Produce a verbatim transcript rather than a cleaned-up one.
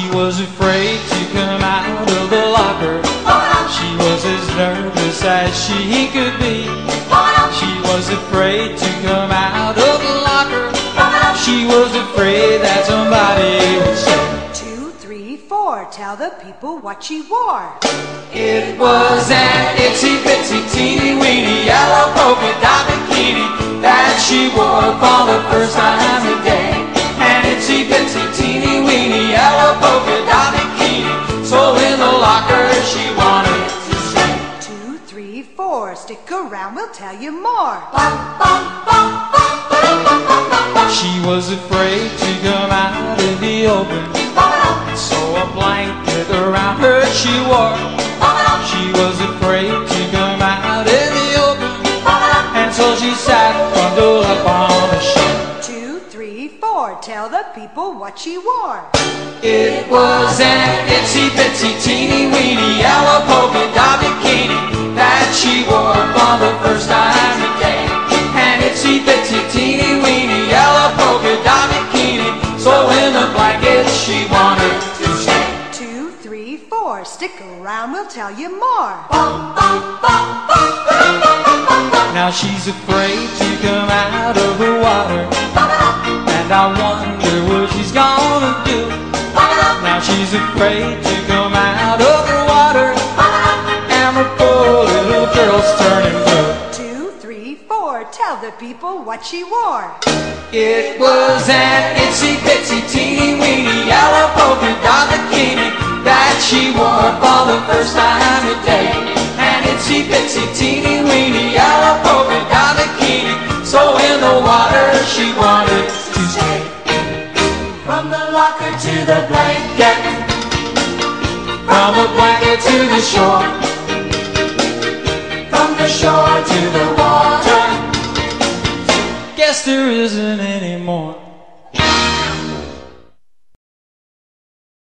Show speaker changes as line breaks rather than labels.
was afraid to come out of the locker. She was as nervous as she could be. She was afraid to come out of the locker. She was afraid that somebody would say,
Two, three, four, tell the people what she wore.
it was an itsy bitsy teeny weeny yellow polka dot bikini that she wore for the first time today. An itsy bitsy teeny weeny yellow polka dot bikini, so in the locker she wanted to say,
Two, three, four, stick around, we'll tell you more.
She was afraid to come out in the open, so a blanket around her she wore. She was afraid to come out in the open, and so she sat bundled up on a shelf.
Two, three, four, tell the people what she wore.
It was an itsy bitsy teeny weeny yellow polka dot bikini that she wore for the first time today. An itsy bitsy teeny weeny yellow polka dot bikini, so in the blanket she wanted to stay.
Two, three, four, stick around, we'll tell you more.
Now she's afraid to come out of the water, and I wonder what she's gonna do. Now she's afraid to come out of the water, and her poor little girl's turning blue.
Two, three, four, tell the people what she wore.
It was an itsy bitsy teeny weeny yellow polka dot bikini that she wore for the first time today. An itsy bitsy teeny weeny yellow polka dot bikini, so in the water she wanted to stay. From the locker to the blanket, from the blanket to the shore, from the shore to the water, guess there isn't any more.